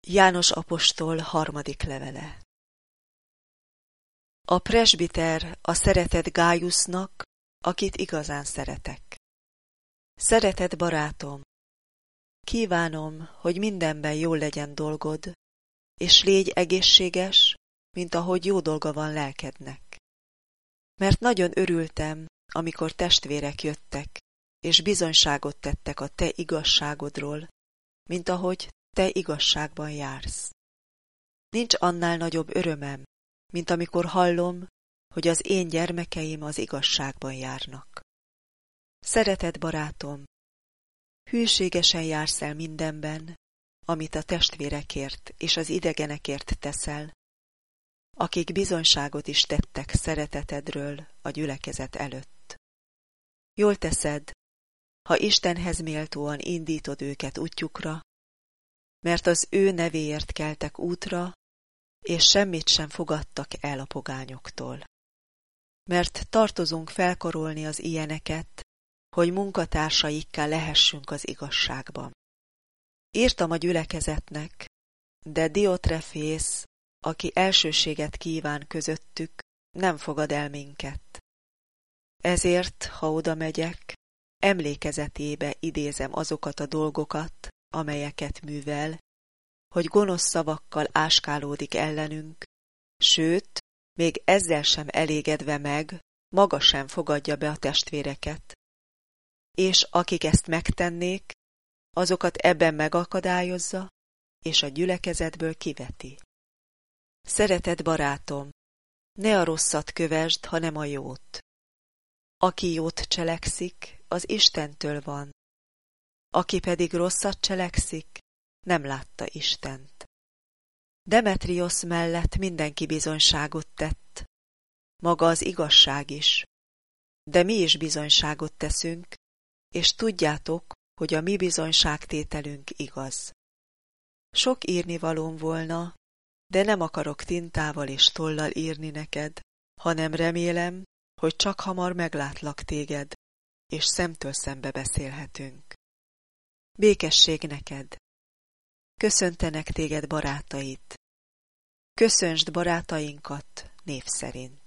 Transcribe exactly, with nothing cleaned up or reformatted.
János apostol harmadik levele. A presbiter a szeretett Gájusznak, akit igazán szeretek. Szeretett barátom, kívánom, hogy mindenben jól legyen dolgod, és légy egészséges, mint ahogy jó dolga van lelkednek. Mert nagyon örültem, amikor testvérek jöttek, és bizonyságot tettek a te igazságodról, mint ahogy te igazságban jársz. Nincs annál nagyobb örömem, mint amikor hallom, hogy az én gyermekeim az igazságban járnak. Szeretett barátom, hűségesen jársz el mindenben, amit a testvérekért és az idegenekért teszel, akik bizonyságot is tettek szeretetedről a gyülekezet előtt. Jól teszed, ha Istenhez méltóan indítod őket útjukra, mert az ő nevéért keltek útra, és semmit sem fogadtak el a pogányoktól. Mert tartozunk felkarolni az ilyeneket, hogy munkatársaikká lehessünk az igazságban. Írtam a gyülekezetnek, de Diotrefész, aki elsőséget kíván közöttük, nem fogad el minket. Ezért, ha oda megyek, emlékezetébe idézem azokat a dolgokat, amelyeket művel, hogy gonosz szavakkal áskálódik ellenünk, sőt, még ezzel sem elégedve meg, maga sem fogadja be a testvéreket. És akik ezt megtennék, azokat ebben megakadályozza, és a gyülekezetből kiveti. Szeretett barátom, ne a rosszat kövesd, hanem a jót. Aki jót cselekszik, az Istentől van. Aki pedig rosszat cselekszik, nem látta Istent. Demetriosz mellett mindenki bizonyságot tett, maga az igazság is, de mi is bizonyságot teszünk, és tudjátok, hogy a mi bizonyságtételünk igaz. Sok írnivalóm volna, de nem akarok tintával és tollal írni neked, hanem remélem, hogy csak hamar meglátlak téged, és szemtől szembe beszélhetünk. Békesség neked! Köszöntenek téged barátaid. Köszöntsd barátainkat név szerint.